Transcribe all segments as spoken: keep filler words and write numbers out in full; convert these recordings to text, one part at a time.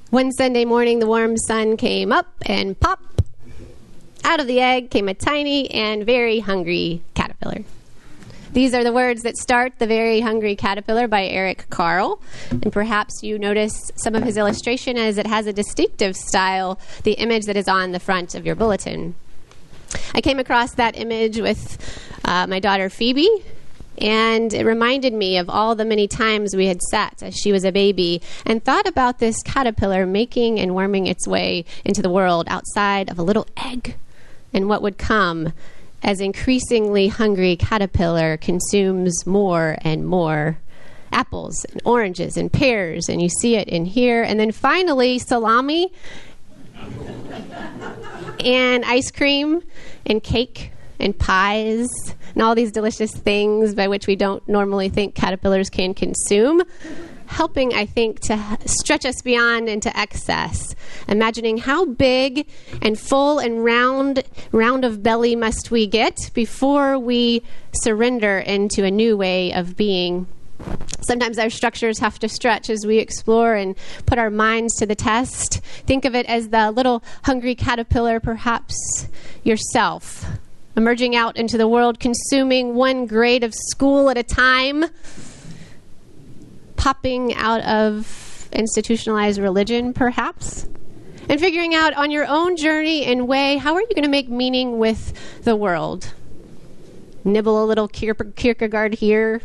One Sunday morning, the warm sun came up, and pop, out of the egg came a tiny and very hungry caterpillar. These are the words that start The Very Hungry Caterpillar by Eric Carle. And perhaps you notice some of his illustration as it has a distinctive style, the image that is on the front of your bulletin. I came across that image with uh, my daughter Phoebe, and it reminded me of all the many times we had sat as she was a baby and thought about this caterpillar making and worming its way into the world outside of a little egg, and what would come as increasingly hungry caterpillar consumes more and more apples and oranges and pears, and you see it in here, and then finally salami and ice cream and cake and pies and all these delicious things by which we don't normally think caterpillars can consume, helping, I think, to stretch us beyond into excess, imagining how big and full and round, round of belly must we get before we surrender into a new way of being. Sometimes our structures have to stretch as we explore and put our minds to the test. Think of it as the little hungry caterpillar, perhaps yourself, emerging out into the world, consuming one grade of school at a time, popping out of institutionalized religion, perhaps, and figuring out on your own journey and way, how are you going to make meaning with the world? Nibble a little Kier- Kierkegaard here.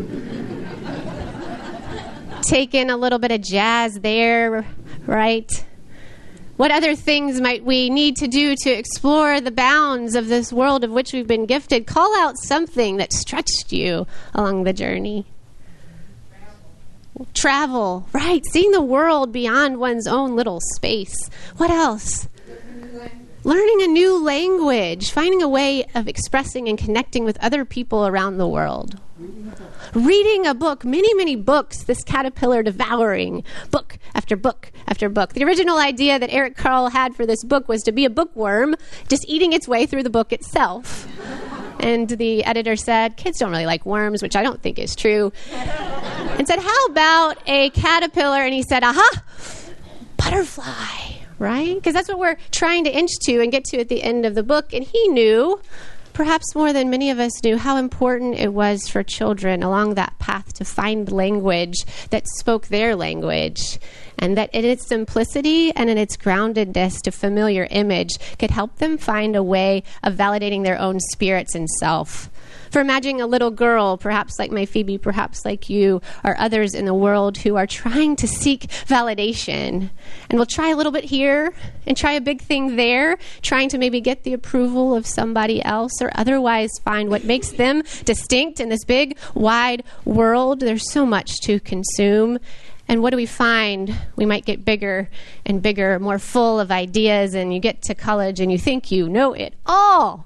Take in a little bit of jazz there, right? What other things might we need to do to explore the bounds of this world of which we've been gifted? Call out something that stretched you along the journey. Travel. Travel, right. Seeing the world beyond one's own little space. What else? Learning a new language. Finding a way of expressing and connecting with other people around the world. Reading a book, many, many books, this caterpillar devouring book after book after book. The original idea that Eric Carle had for this book was to be a bookworm, just eating its way through the book itself. And the editor said, kids don't really like worms, which I don't think is true. And said, how about a caterpillar? And he said, aha, butterfly, right? Because that's what we're trying to inch to and get to at the end of the book. And he knew, perhaps more than many of us knew, how important it was for children along that path to find language that spoke their language, and that in its simplicity and in its groundedness to familiar image could help them find a way of validating their own spirits and self. For imagining a little girl, perhaps like my Phoebe, perhaps like you, or others in the world who are trying to seek validation. And will try a little bit here and try a big thing there, trying to maybe get the approval of somebody else or otherwise find what makes them distinct in this big, wide world. There's so much to consume. And what do we find? We might get bigger and bigger, more full of ideas, and you get to college and you think you know it all.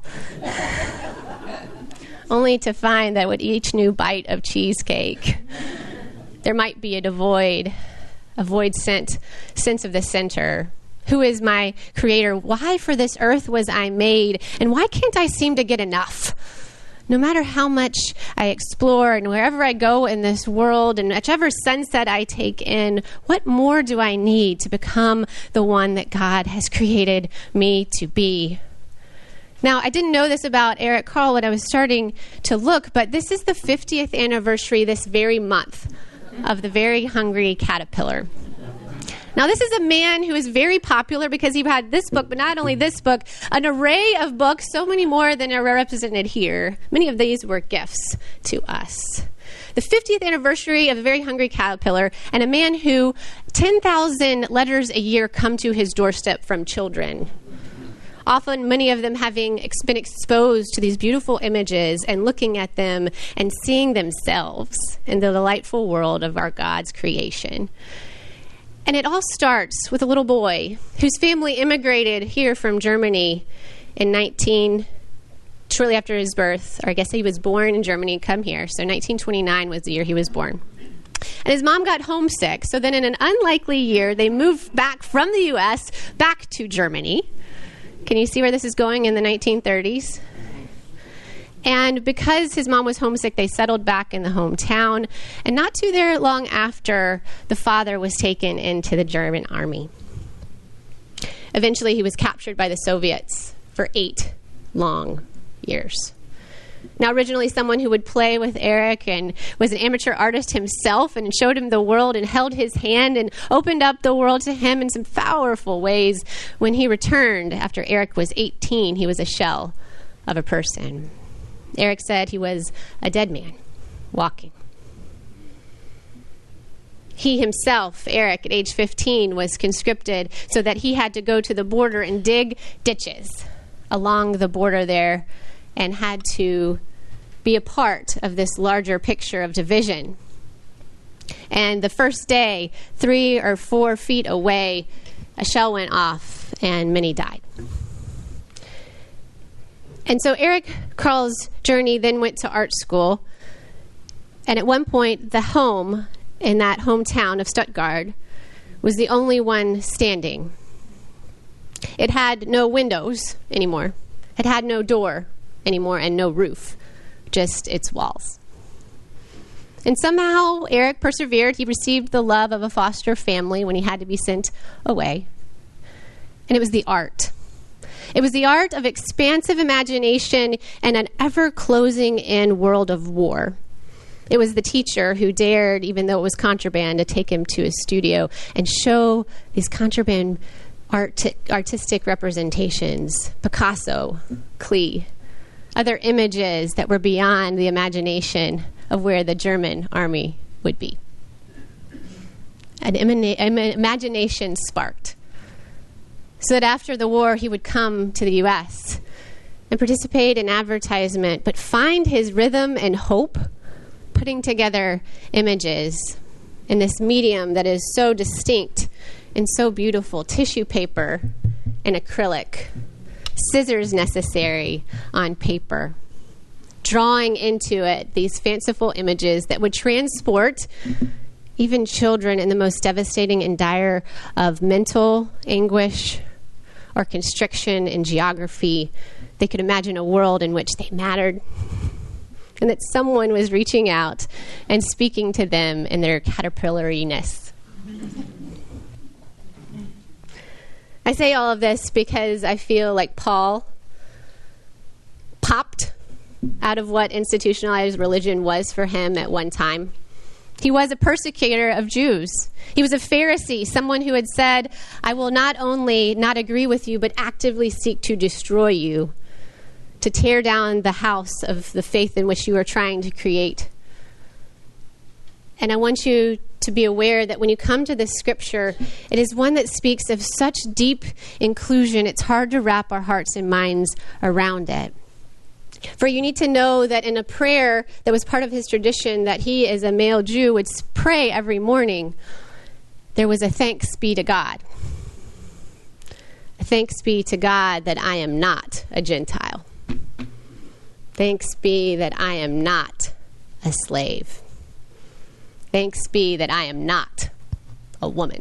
Only to find that with each new bite of cheesecake, there might be a devoid, a void sent, sense of the center. Who is my creator? Why for this earth was I made? And why can't I seem to get enough? No matter how much I explore and wherever I go in this world and whichever sunset I take in, what more do I need to become the one that God has created me to be? Now, I didn't know this about Eric Carle when I was starting to look, but this is the fiftieth anniversary this very month of The Very Hungry Caterpillar. Now, this is a man who is very popular because he had this book, but not only this book, an array of books, so many more than are represented here. Many of these were gifts to us. The fiftieth anniversary of The Very Hungry Caterpillar, and a man who ten thousand letters a year come to his doorstep from children. Often, many of them having ex- been exposed to these beautiful images and looking at them and seeing themselves in the delightful world of our God's creation. And it all starts with a little boy whose family immigrated here from Germany in nineteen, shortly after his birth, or I guess he was born in Germany and come here. So nineteen twenty-nine was the year he was born. And his mom got homesick. So then in an unlikely year, they moved back from the U S back to Germany. Can you see where this is going in the nineteen thirties? And because his mom was homesick, they settled back in the hometown. And not too there long after, the father was taken into the German army. Eventually, he was captured by the Soviets for eight long years. Now, originally someone who would play with Eric and was an amateur artist himself and showed him the world and held his hand and opened up the world to him in some powerful ways. When he returned after Eric was eighteen, he was a shell of a person. Eric said he was a dead man walking. He himself, Eric, at age fifteen, was conscripted so that he had to go to the border and dig ditches along the border there and had to be a part of this larger picture of division. And the first day, three or four feet away, a shell went off and many died. And so Eric Carl's journey then went to art school. And at one point, the home in that hometown of Stuttgart was the only one standing. It had no windows anymore. It had no door anymore and no roof, just its walls. And somehow Eric persevered. He received the love of a foster family when he had to be sent away. And it was the art. It was the art of expansive imagination and an ever-closing in world of war. It was the teacher who dared, even though it was contraband, to take him to his studio and show these contraband art- artistic representations. Picasso, Klee, other images that were beyond the imagination of where the German army would be. An imana- imagination sparked. So that after the war, he would come to the U S and participate in advertisement, but find his rhythm and hope putting together images in this medium that is so distinct and so beautiful. Tissue paper and acrylic. Scissors necessary on paper, drawing into it these fanciful images that would transport even children in the most devastating and dire of mental anguish or constriction in geography. They could imagine a world in which they mattered and that someone was reaching out and speaking to them in their caterpillariness. I say all of this because I feel like Paul popped out of what institutionalized religion was for him at one time. He was a persecutor of Jews. He was a Pharisee, someone who had said, I will not only not agree with you, but actively seek to destroy you, to tear down the house of the faith in which you are trying to create. And I want you to be aware that when you come to this scripture, it is one that speaks of such deep inclusion, it's hard to wrap our hearts and minds around it. For you need to know that in a prayer that was part of his tradition, that he, as a male Jew, would pray every morning, there was a thanks be to God. A thanks be to God that I am not a Gentile. Thanks be that I am not a slave. Thanks be that I am not a woman.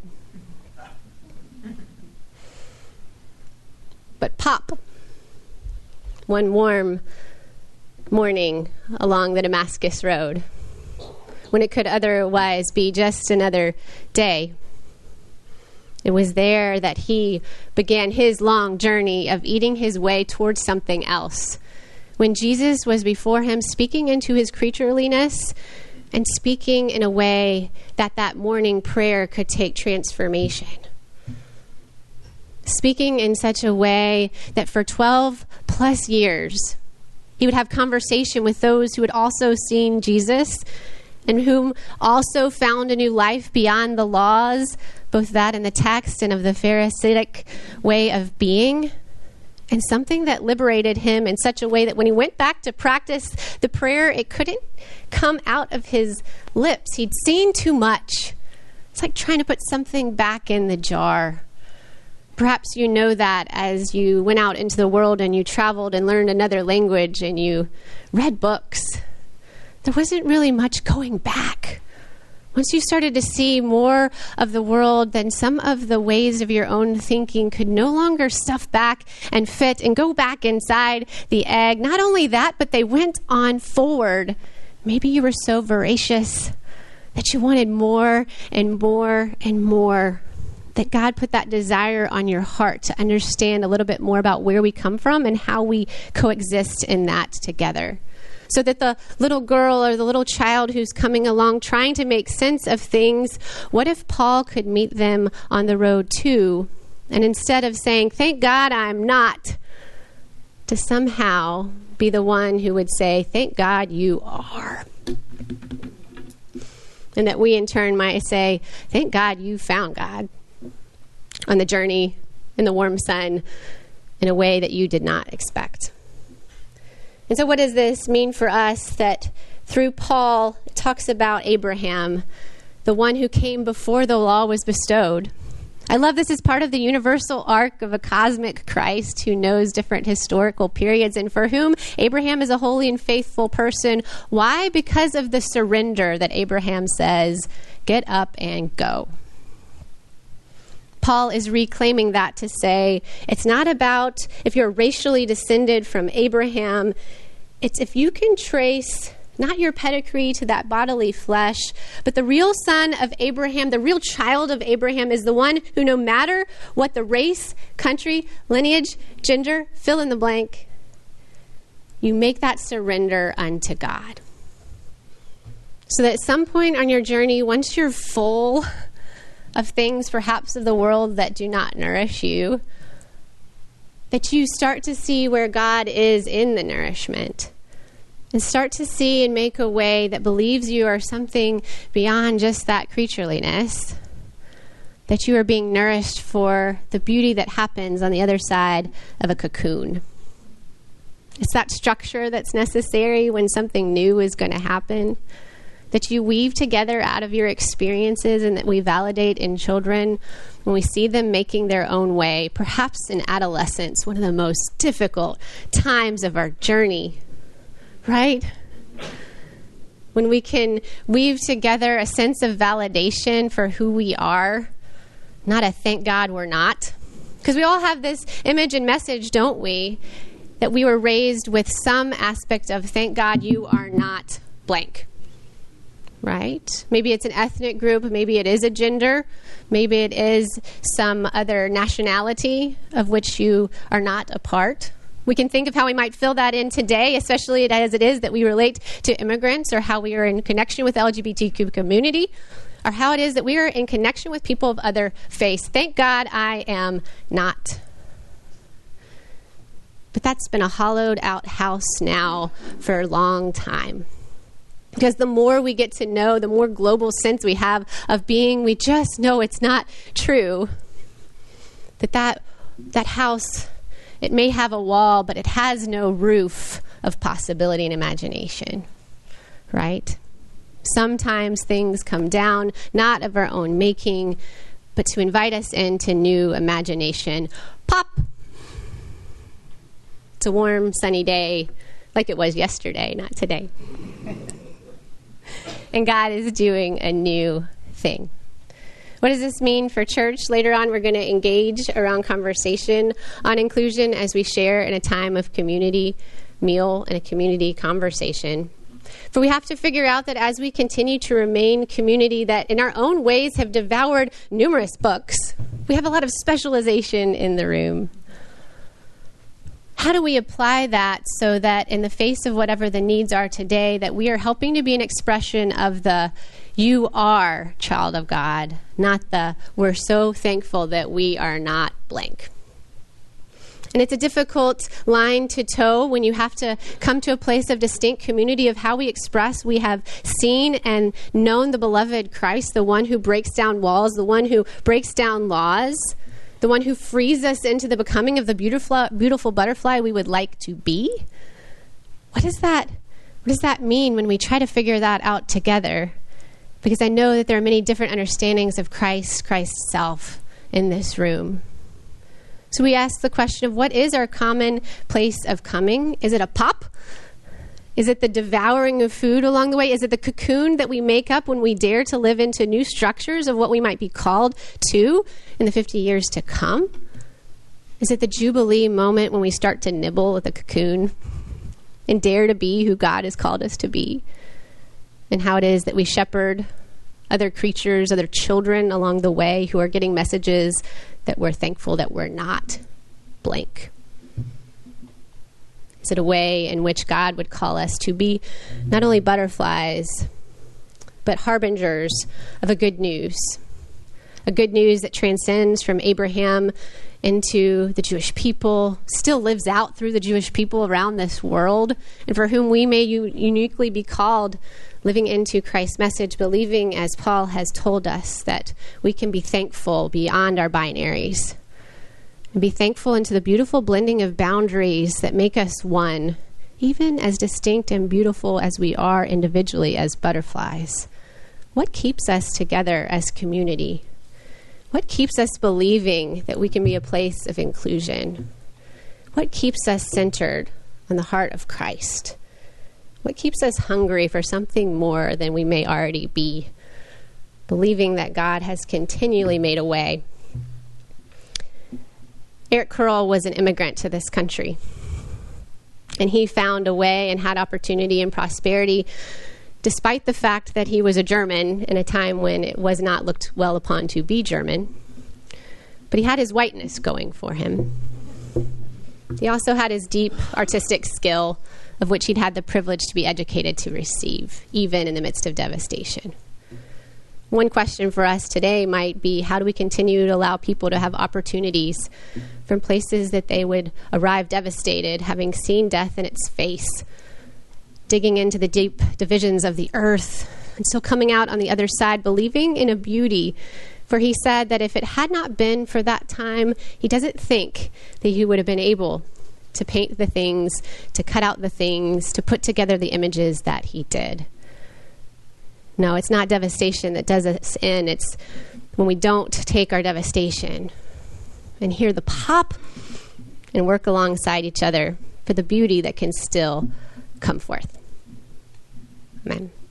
But pop, one warm morning along the Damascus Road, when it could otherwise be just another day, it was there that he began his long journey of eating his way towards something else. When Jesus was before him, speaking into his creatureliness and speaking in a way that that morning prayer could take transformation. Speaking in such a way that for twelve plus years, he would have conversation with those who had also seen Jesus and whom also found a new life beyond the laws, both that and the text and of the Pharisaic way of being. And something that liberated him in such a way that when he went back to practice the prayer, it couldn't come out of his lips. He'd seen too much. It's like trying to put something back in the jar. Perhaps you know that as you went out into the world and you traveled and learned another language and you read books. There wasn't really much going back. Once you started to see more of the world, then some of the ways of your own thinking could no longer stuff back and fit and go back inside the egg. Not only that, but they went on forward. Maybe you were so voracious that you wanted more and more and more, that God put that desire on your heart to understand a little bit more about where we come from and how we coexist in that together. So that the little girl or the little child who's coming along trying to make sense of things, what if Paul could meet them on the road too? And instead of saying, thank God I'm not, to somehow be the one who would say, thank God you are. And that we in turn might say, thank God you found God on the journey in the warm sun in a way that you did not expect. And so what does this mean for us, that through Paul, it talks about Abraham, the one who came before the law was bestowed. I love this as part of the universal arc of a cosmic Christ who knows different historical periods and for whom Abraham is a holy and faithful person. Why? Because of the surrender that Abraham says, get up and go. Paul is reclaiming that to say, it's not about if you're racially descended from Abraham. It's if you can trace not your pedigree to that bodily flesh, but the real son of Abraham, the real child of Abraham is the one who, no matter what the race, country, lineage, gender, fill in the blank, you make that surrender unto God. So that at some point on your journey, once you're full of things perhaps of the world that do not nourish you, that you start to see where God is in the nourishment and start to see and make a way that believes you are something beyond just that creatureliness, that you are being nourished for the beauty that happens on the other side of a cocoon. It's that structure that's necessary when something new is going to happen, that you weave together out of your experiences and that we validate in children when we see them making their own way, perhaps in adolescence, one of the most difficult times of our journey, right? When we can weave together a sense of validation for who we are, not a thank God we're not. Because we all have this image and message, don't we? That we were raised with some aspect of thank God you are not blank. Right? Maybe it's an ethnic group. Maybe it is a gender. Maybe it is some other nationality of which you are not a part. We can think of how we might fill that in today, especially as it is that we relate to immigrants, or how we are in connection with the L G B T Q community, or how it is that we are in connection with people of other faiths. Thank God I am not. But that's been a hollowed out house now for a long time. Because the more we get to know, the more global sense we have of being, we just know it's not true. That that, that house, it may have a wall, but it has no roof of possibility and imagination, right? Sometimes things come down, not of our own making, but to invite us into new imagination. Pop! It's a warm, sunny day, like it was yesterday, not today. And God is doing a new thing. What does this mean for church? Later on, we're going to engage around conversation on inclusion as we share in a time of community meal and a community conversation. For we have to figure out that as we continue to remain community that in our own ways have devoured numerous books, we have a lot of specialization in the room. How do we apply that so that in the face of whatever the needs are today, that we are helping to be an expression of the you are child of God, not the we're so thankful that we are not blank. And it's a difficult line to toe when you have to come to a place of distinct community of how we express. We have seen and known the beloved Christ, the one who breaks down walls, the one who breaks down laws, the one who frees us into the becoming of the beautiful, beautiful butterfly we would like to be. What does that, what does that mean when we try to figure that out together? Because I know that there are many different understandings of Christ, Christ's self in this room. So we ask the question of what is our common place of coming? Is it a pop? Is it the devouring of food along the way? Is it the cocoon that we make up when we dare to live into new structures of what we might be called to in the fifty years to come? Is it the Jubilee moment when we start to nibble at the cocoon and dare to be who God has called us to be? And how it is that we shepherd other creatures, other children along the way who are getting messages that we're thankful that we're not blank? Is it a way in which God would call us to be not only butterflies, but harbingers of a good news? A good news that transcends from Abraham into the Jewish people, still lives out through the Jewish people around this world, and for whom we may u- uniquely be called living into Christ's message, believing, as Paul has told us, that we can be thankful beyond our binaries. And be thankful into the beautiful blending of boundaries that make us one, even as distinct and beautiful as we are individually as butterflies. What keeps us together as community? What keeps us believing that we can be a place of inclusion? What keeps us centered on the heart of Christ? What keeps us hungry for something more than we may already be? Believing that God has continually made a way. Eric Curl was an immigrant to this country, and he found a way and had opportunity and prosperity despite the fact that he was a German in a time when it was not looked well upon to be German. But he had his whiteness going for him. He also had his deep artistic skill, of which he'd had the privilege to be educated to receive, even in the midst of devastation. One question for us today might be, how do we continue to allow people to have opportunities from places that they would arrive devastated, having seen death in its face, digging into the deep divisions of the earth, and still coming out on the other side, believing in a beauty? For he said that if it had not been for that time, he doesn't think that he would have been able to paint the things, to cut out the things, to put together the images that he did. No, it's not devastation that does us in. It's when we don't take our devastation and hear the pop and work alongside each other for the beauty that can still come forth. Amen.